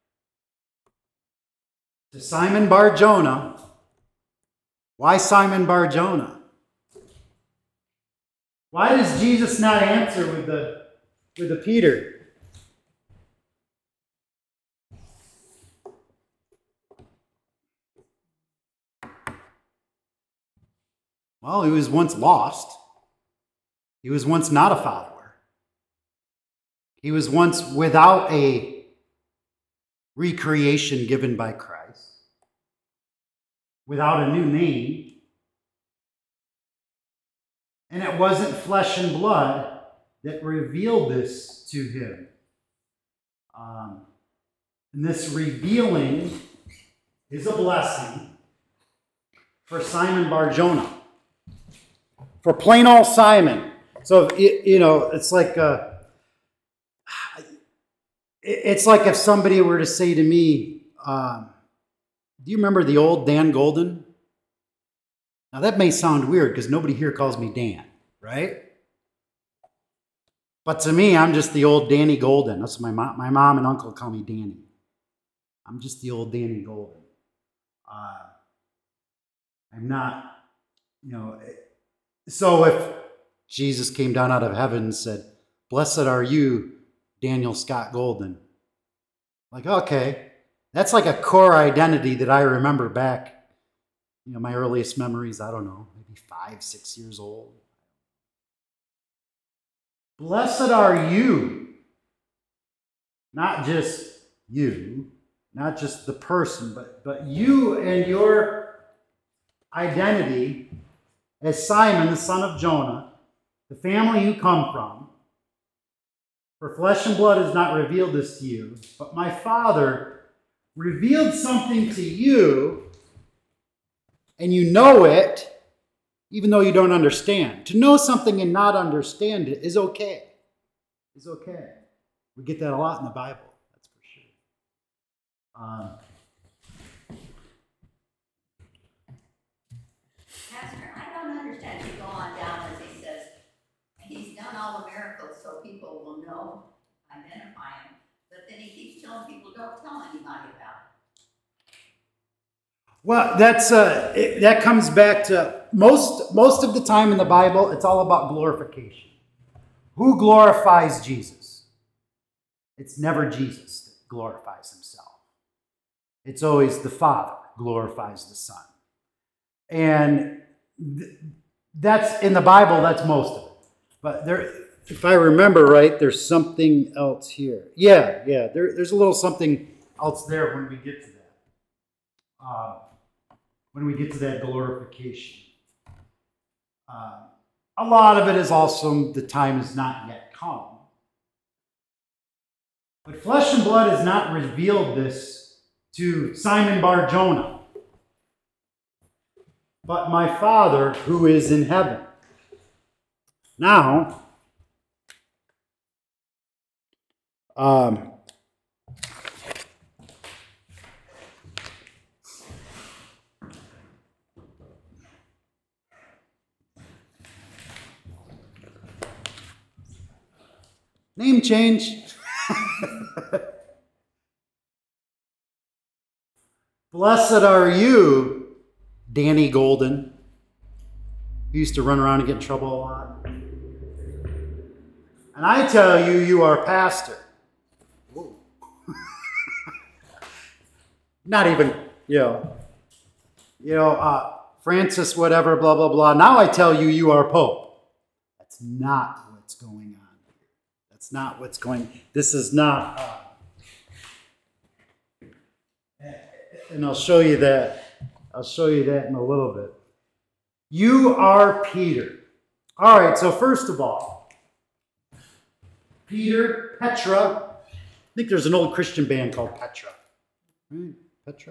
to Simon Bar-Jonah. Why Simon Bar-Jonah? Why does Jesus not answer with the Peter? Well, he was once lost. He was once not a follower. He was once without a recreation given by Christ, without a new name. And it wasn't flesh and blood that revealed this to him. And this revealing is a blessing for Simon Bar-Jonah. For plain old Simon. So, it's like if somebody were to say to me, do you remember the old Dan Golden? Now that may sound weird because nobody here calls me Dan, right? But to me, I'm just the old Danny Golden. That's my mom and uncle call me Danny. I'm just the old Danny Golden. I'm not, So if Jesus came down out of heaven and said, "Blessed are you, Daniel Scott Golden," like, okay, that's like a core identity that I remember back. My earliest memories, I don't know, maybe 5, 6 years old. Blessed are you. Not just you, not just the person, but you and your identity as Simon, the son of Jonah, the family you come from. For flesh and blood has not revealed this to you, but my Father revealed something to you. And you know it, even though you don't understand. To know something and not understand it is okay. It's okay. We get that a lot in the Bible, that's for sure. Pastor, I don't understand. You go on down as he says, he's done all the miracles so people will know, identify him. But then he keeps telling people, don't tell anybody about it. Well, that comes back to most of the time in the Bible, it's all about glorification. Who glorifies Jesus? It's never Jesus that glorifies himself. It's always the Father glorifies the Son. And that's in the Bible, that's most of it. But if I remember right, there's something else here. Yeah, there's a little something else there when we get to that. When we get to that glorification. a lot of it is also the time has not yet come. But flesh and blood has not revealed this to Simon Bar-Jonah, but my Father who is in heaven. Now, name change. Blessed are you, Danny Golden. He used to run around and get in trouble a lot. And I tell you, you are pastor. Whoa. Not even, Francis, whatever, blah, blah, blah. Now I tell you, you are Pope. That's not what's going on here. That's not what's going. This is not. And I'll show you that. I'll show you that in a little bit. You are Peter. All right, so first of all, Peter, Petra. I think there's an old Christian band called Petra. Right? Petra.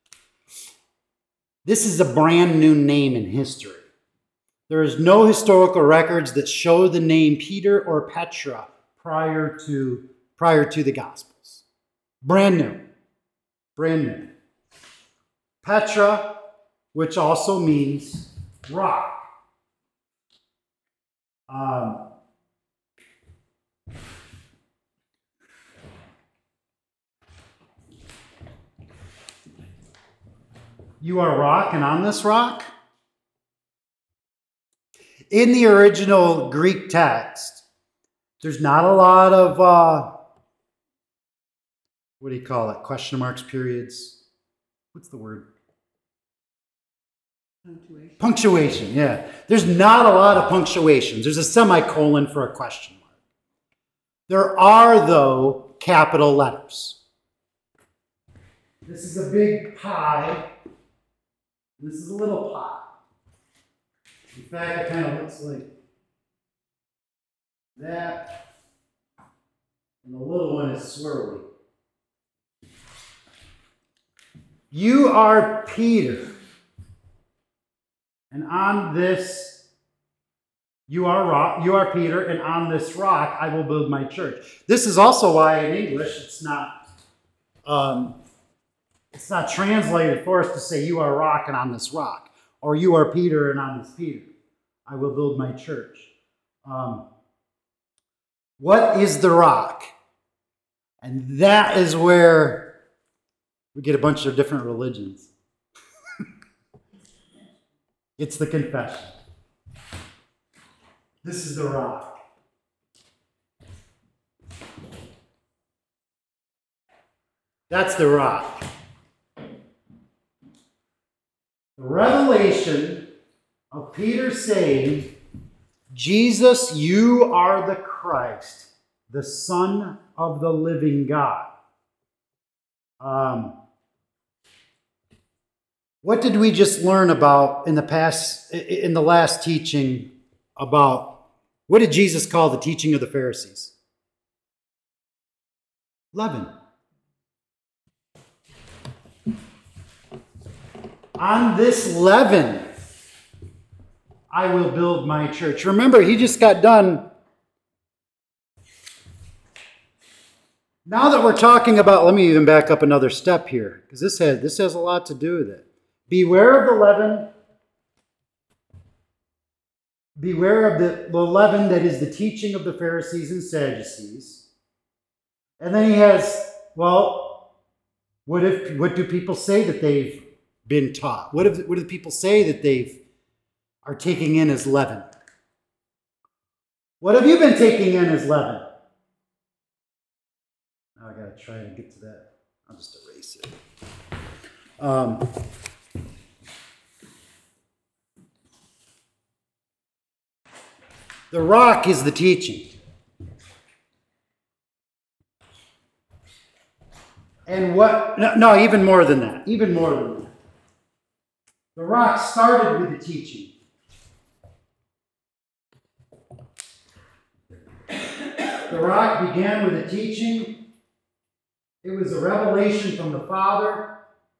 This is a brand new name in history. There is no historical records that show the name Peter or Petra prior to the Gospels. Brand new. Brand new. Petra, which also means rock. You are rock, and on this rock? In the original Greek text, there's not a lot of, what do you call it? Question marks, periods. What's the word? Punctuation. Punctuation, yeah. There's not a lot of punctuations. There's a semicolon for a question mark. There are, though, capital letters. This is a big pie. This is a little pie. In fact, it kind of looks like that. And the little one is swirly. You are Peter. And on this, you are Peter, and on this rock I will build my church. This is also why in English it's not translated for us to say you are rock and on this rock, or you are Peter and on this Peter. I will build my church. What is the rock? And that is where we get a bunch of different religions. It's the confession. This is the rock. That's the rock. The revelation of Peter saying, Jesus, you are the Christ, the Son of the living God. What did we just learn about in the last teaching about, what did Jesus call the teaching of the Pharisees? Leaven. On this leaven, I will build my church. Remember, he just got done. Now that we're talking about, let me even back up another step here, because this has a lot to do with it. Beware of the leaven. Beware of the leaven that is the teaching of the Pharisees and Sadducees. And then he has, well, what do people say that they've been taught? What do people say that they are taking in as leaven? What have you been taking in as leaven? Now I got to try and get to that. I'll just erase it. The rock is the teaching. And no, even more than that. Even more than that. The rock started with the teaching. The rock began with a teaching. It was a revelation from the Father.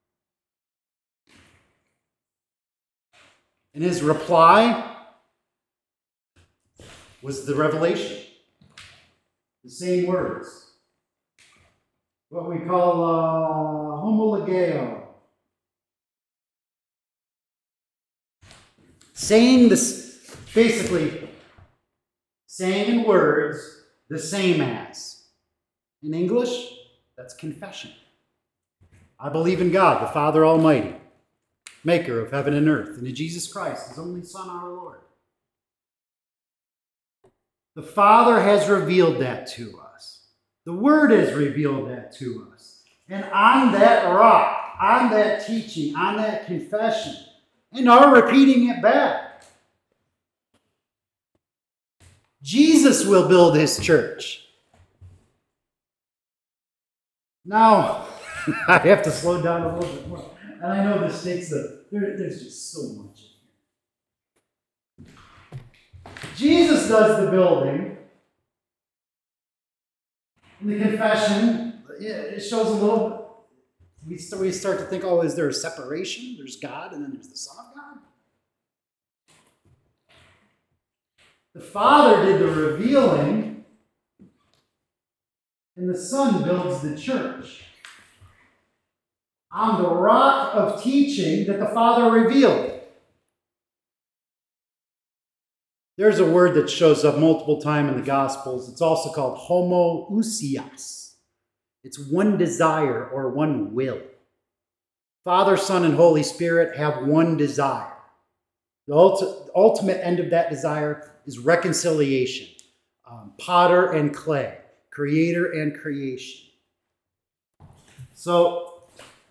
And his reply was the revelation. The same words. What we call homologeo. Saying this, basically, saying in words the same as. In English, that's confession. I believe in God, the Father Almighty, maker of heaven and earth, and in Jesus Christ, his only Son, our Lord. The Father has revealed that to us. The Word has revealed that to us. And on that rock, on that teaching, on that confession, and are repeating it back, Jesus will build his church. Now, I have to slow down a little bit more. And I know this takes there's just so much in here. Jesus does the building. In the confession, it shows a little, we start to think, oh, is there a separation? There's God and then there's the Son of God. The Father did the revealing, and the Son builds the church on the rock of teaching that the Father revealed. There's a word that shows up multiple times in the Gospels. It's also called homoousios. It's one desire or one will. Father, Son, and Holy Spirit have one desire. The ultimate end of that desire is reconciliation. Potter and clay. Creator and creation. So,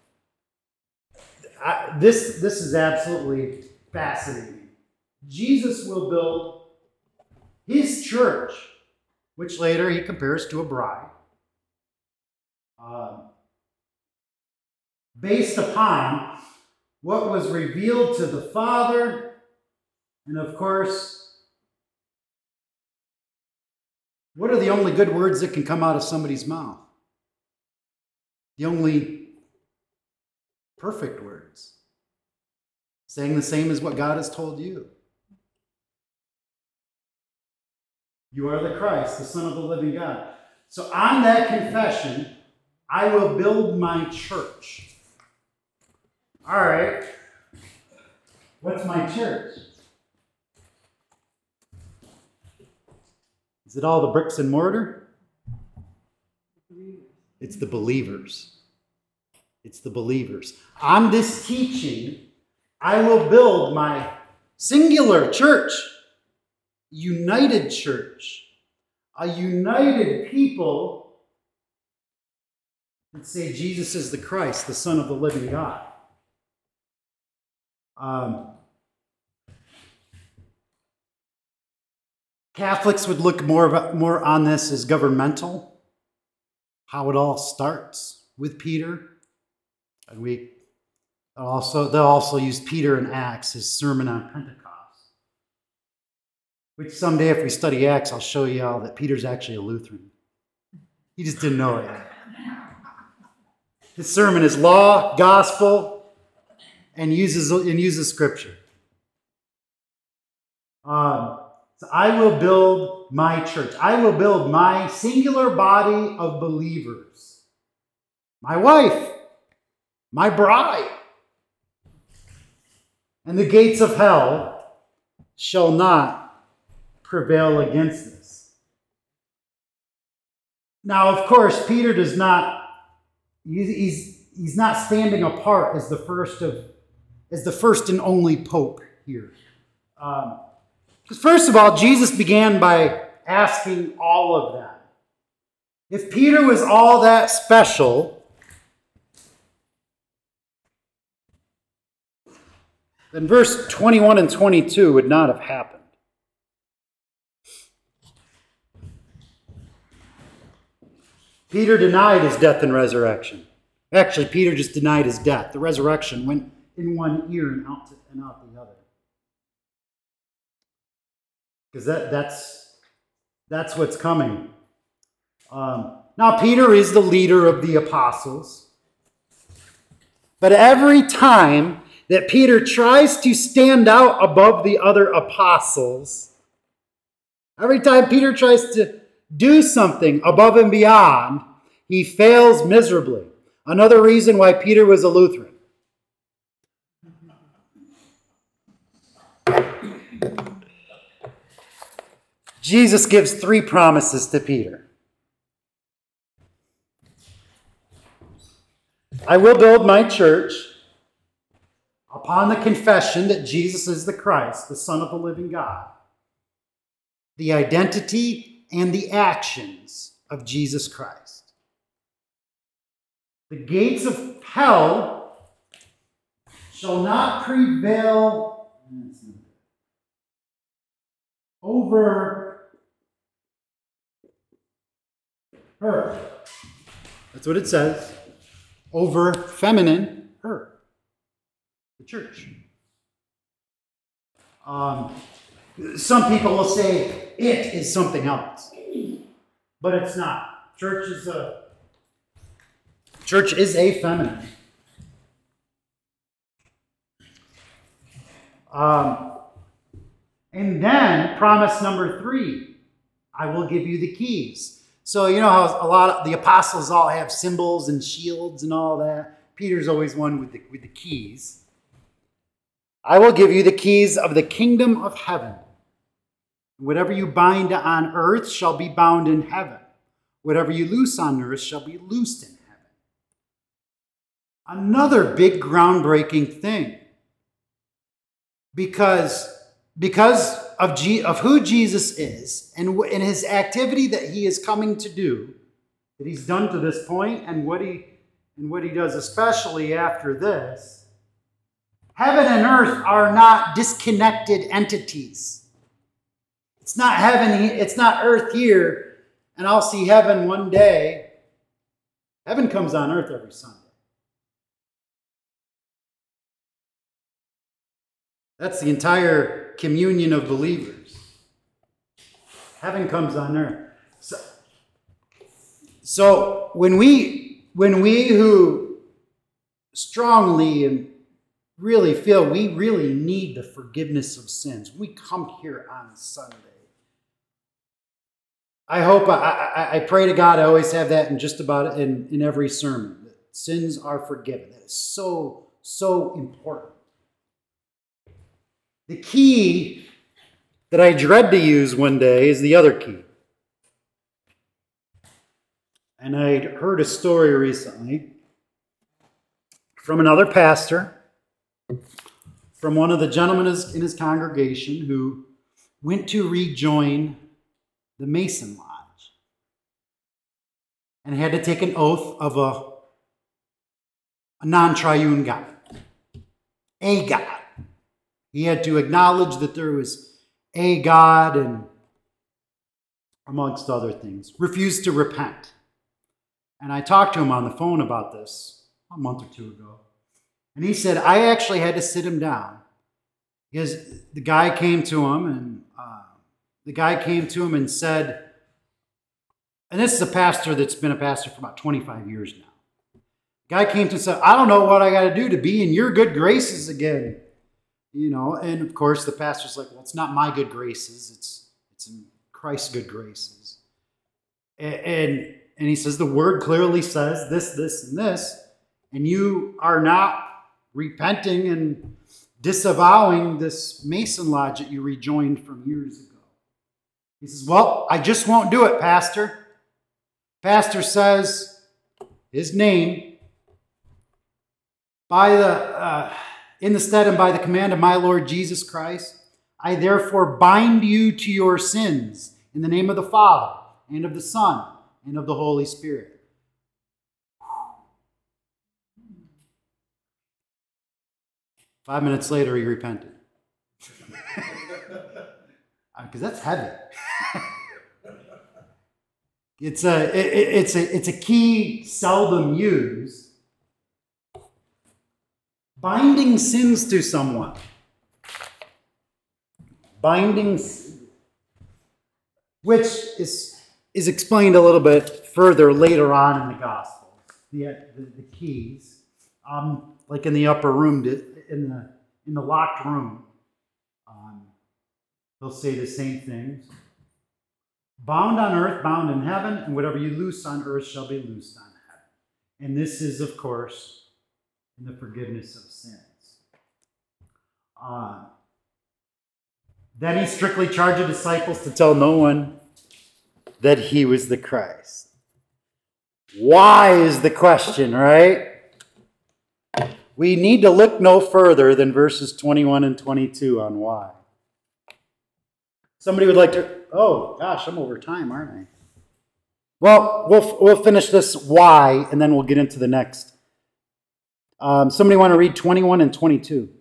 this is absolutely fascinating. Jesus will build his church, which later he compares to a bride, based upon what was revealed to the Father, and of course, what are the only good words that can come out of somebody's mouth? The only perfect words. Saying the same as what God has told you. You are the Christ, the Son of the living God. So on that confession, I will build my church. All right. What's my church? Is it all the bricks and mortar? It's the believers. It's the believers. On this teaching, I will build my singular church, united church, a united people that say Jesus is the Christ, the Son of the living God. Catholics would look more on this as governmental, how it all starts with Peter. And they'll also use Peter in Acts, his sermon on Pentecost. Which someday, if we study Acts, I'll show you how that Peter's actually a Lutheran. He just didn't know it. His sermon is law, gospel, and uses scripture. So I will build my church. I will build my singular body of believers. My wife. My bride. And the gates of hell shall not prevail against this. Now, of course, Peter does not, he's not standing apart as the first and only pope here. Because first of all, Jesus began by asking all of them. If Peter was all that special, then verse 21 and 22 would not have happened. Peter denied his death and resurrection. Actually, Peter just denied his death. The resurrection went in one ear and out the other. Because That's what's coming. Now, Peter is the leader of the apostles. But every time that Peter tries to stand out above the other apostles, every time Peter tries to do something above and beyond, he fails miserably. Another reason why Peter was a Lutheran. Jesus gives 3 promises to Peter. I will build my church upon the confession that Jesus is the Christ, the Son of the living God. The identity and the actions of Jesus Christ. The gates of hell shall not prevail over her. That's what it says. Over feminine her. The church. Some people will say it is something else. But it's not. Church is a feminine. And then promise number 3, I will give you the keys. So you know how a lot of the apostles all have symbols and shields and all that. Peter's always one with the keys. I will give you the keys of the kingdom of heaven. Whatever you bind on earth shall be bound in heaven. Whatever you loose on earth shall be loosed in heaven. Another big groundbreaking thing. Because of who Jesus is and his activity that he is coming to do, that he's done to this point, and what he does especially after this, heaven and earth are not disconnected entities. It's not heaven, it's not earth here, and I'll see heaven one day. Heaven comes on earth every Sunday. That's the entire communion of believers. Heaven comes on earth. So when we who strongly and really feel we really need the forgiveness of sins, we come here on Sunday. I hope, I pray to God, I always have that in just about in every sermon, that sins are forgiven. That is so, so important. The key that I dread to use one day is the other key. And I heard a story recently from another pastor, from one of the gentlemen in his congregation who went to rejoin the Mason Lodge and had to take an oath of a non-triune God, a God. He had to acknowledge that there was a God and, amongst other things, refused to repent. And I talked to him on the phone about this a month or 2 ago. And he said, I actually had to sit him down because the guy came to him and said, and this is a pastor that's been a pastor for about 25 years now. The guy came to him and said, I don't know what I got to do to be in your good graces again. You know, and of course the pastor's like, well, it's not my good graces. It's in Christ's good graces. And he says, the word clearly says this, this, and this. And you are not repenting and disavowing this Mason Lodge that you rejoined from years ago. He says, well, I just won't do it, Pastor. Pastor says his name in the stead and by the command of my Lord Jesus Christ, I therefore bind you to your sins in the name of the Father and of the Son and of the Holy Spirit. 5 minutes later, he repented. Because that's heavy. It's a key seldom used. Binding sins to someone. which is explained a little bit further later on in the Gospels. The keys, like in the upper room, in the locked room, they'll say the same things. Bound on earth, bound in heaven, and whatever you loose on earth shall be loosed on heaven. And this is, of course, in the forgiveness of sins. Then he strictly charged the disciples to tell no one that he was the Christ. Why is the question, right? We need to look no further than verses 21 and 22 on why. Somebody would like to... Oh, gosh, I'm over time, aren't I? Well, we'll finish this why, and then we'll get into the next. Somebody want to read 21 and 22?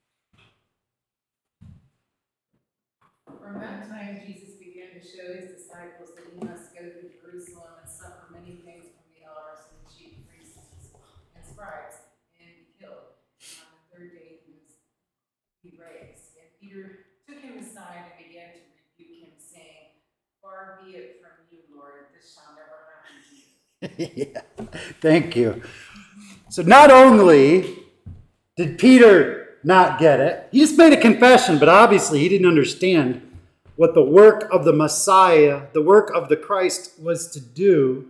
From that time, Jesus began to show his disciples that he must go to Jerusalem and suffer many things from the elders and the chief priests and scribes, and be killed. And on the third day he raised. And Peter took him aside and began to rebuke him, saying, "Far be it from you, Lord, this shall never happen to you." Yeah, thank you. So not only did Peter not get it, he just made a confession, but obviously he didn't understand what the work of the Messiah, the work of the Christ was to do,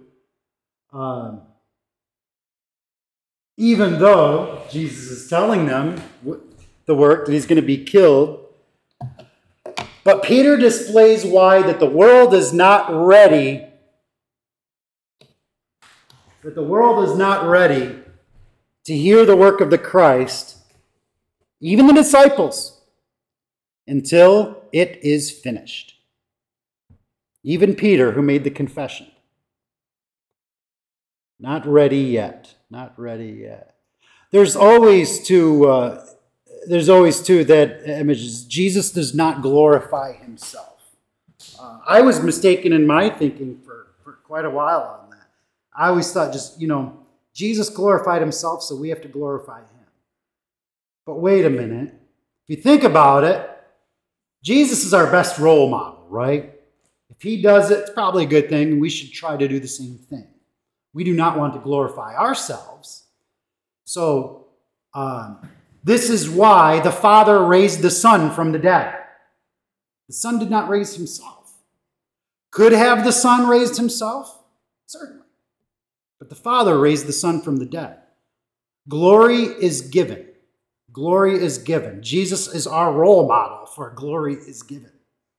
even though Jesus is telling them the work, that he's going to be killed. But Peter displays why that the world is not ready. That the world is not ready to hear the work of the Christ, even the disciples, until it is finished. Even Peter, who made the confession. Not ready yet. Not ready yet. There's always two that images. Jesus does not glorify himself. I was mistaken in my thinking for quite a while on that. I always thought Jesus glorified himself, so we have to glorify him. But wait a minute. If you think about it, Jesus is our best role model, right? If he does it, it's probably a good thing. We should try to do the same thing. We do not want to glorify ourselves. So, this is why the Father raised the Son from the dead. The Son did not raise himself. Could have the Son raised himself? Certainly. But the Father raised the Son from the dead. Glory is given. Glory is given. Jesus is our role model for glory is given.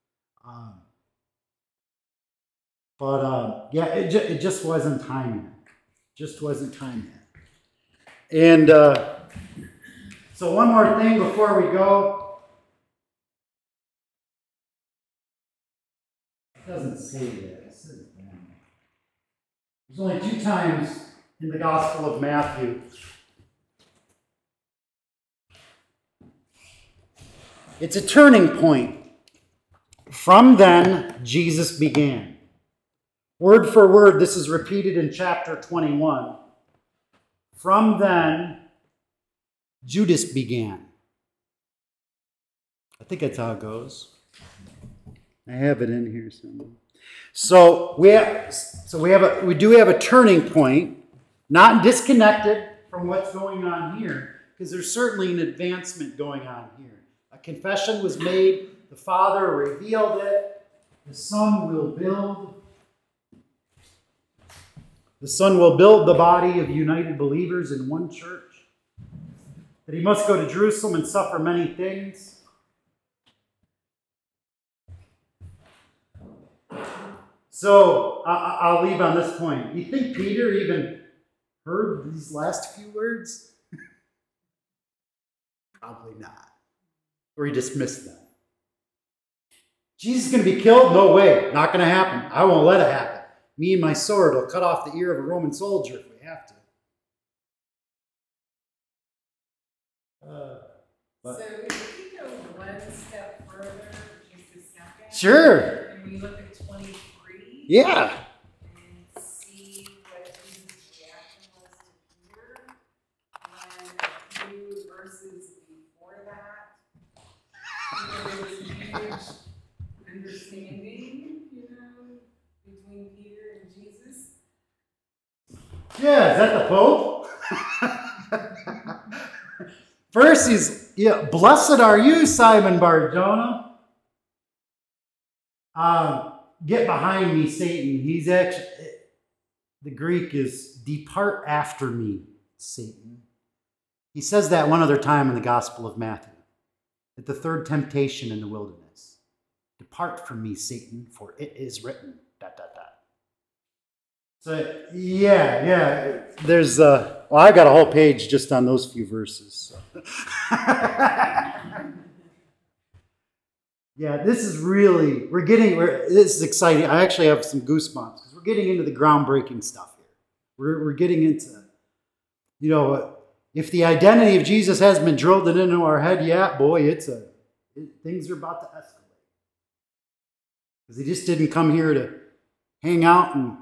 It just wasn't time yet. Just wasn't time yet. And so one more thing before we go. It doesn't say this. There's only 2 times in the Gospel of Matthew it's a turning point. From then, Jesus began. Word for word, this is repeated in chapter 21. From then, Judas began. I think that's how it goes. I have it in here somewhere. So we do have a turning point, not disconnected from what's going on here, because there's certainly an advancement going on here. A confession was made, the Father revealed it, the Son will build the body of united believers in one church, that he must go to Jerusalem and suffer many things. So, I'll leave on this point. Do you think Peter even heard these last few words? Probably not. Or he dismissed them. Jesus is going to be killed? No way. Not going to happen. I won't let it happen. Me and my sword will cut off the ear of a Roman soldier if we have to. So if we go one step further, just a second. Sure. And we look at 23. Yeah. And see what Jesus' reaction was to Peter. And a few verses before that, there was a huge understanding, between Peter and Jesus? Yeah, is that the Pope? First he's, blessed are you, Simon Bar-Jonah. Get behind me, Satan. He's actually, the Greek is depart after me, Satan. He says that one other time in the Gospel of Matthew, at the third temptation in the wilderness. Depart from me, Satan, for it is written, ... So, yeah, there's, I got a whole page just on those few verses. So. Yeah, this is really, this is exciting. I actually have some goosebumps because we're getting into the groundbreaking stuff here. We're getting into, if the identity of Jesus has been drilled into our head, yeah, boy, things are about to escalate. Because he just didn't come here to hang out and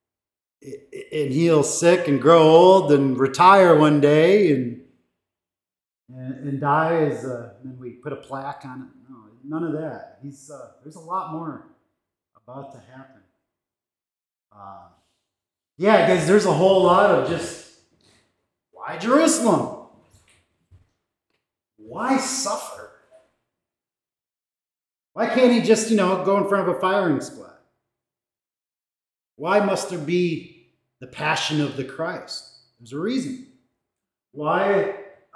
heal sick and grow old and retire one day and die and then we put a plaque on it. No, none of that. There's a lot more about to happen. Guys, there's a whole lot of just, why Jerusalem? Why suffer? Why can't he just, go in front of a firing squad? Why must there be the passion of the Christ? There's a reason. Why,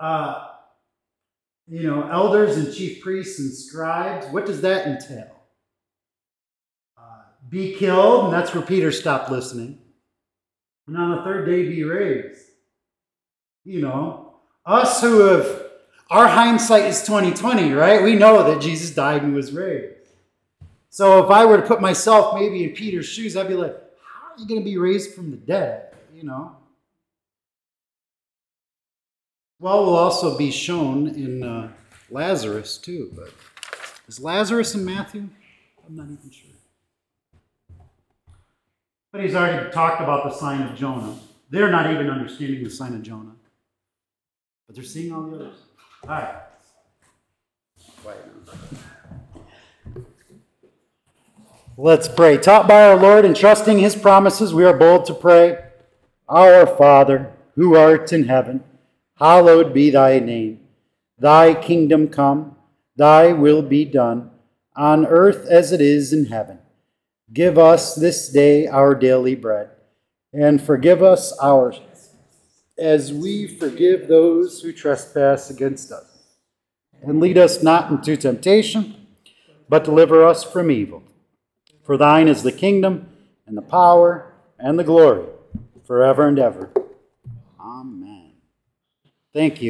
elders and chief priests and scribes, what does that entail? Be killed, and that's where Peter stopped listening. And on the third day be raised. Us who have, our hindsight is 20/20, right? We know that Jesus died and was raised. So if I were to put myself maybe in Peter's shoes, I'd be like, how are you going to be raised from the dead? Well, we'll also be shown in Lazarus too. But is Lazarus in Matthew? I'm not even sure. But he's already talked about the sign of Jonah. They're not even understanding the sign of Jonah. But they're seeing all the others. All right. Quiet now. Let's pray. Taught by our Lord and trusting his promises, we are bold to pray. Our Father, who art in heaven, hallowed be thy name. Thy kingdom come, thy will be done, on earth as it is in heaven. Give us this day our daily bread, and forgive us our as we forgive those who trespass against us. And lead us not into temptation, but deliver us from evil. For thine is the kingdom, and the power, and the glory, forever and ever. Amen. Thank you.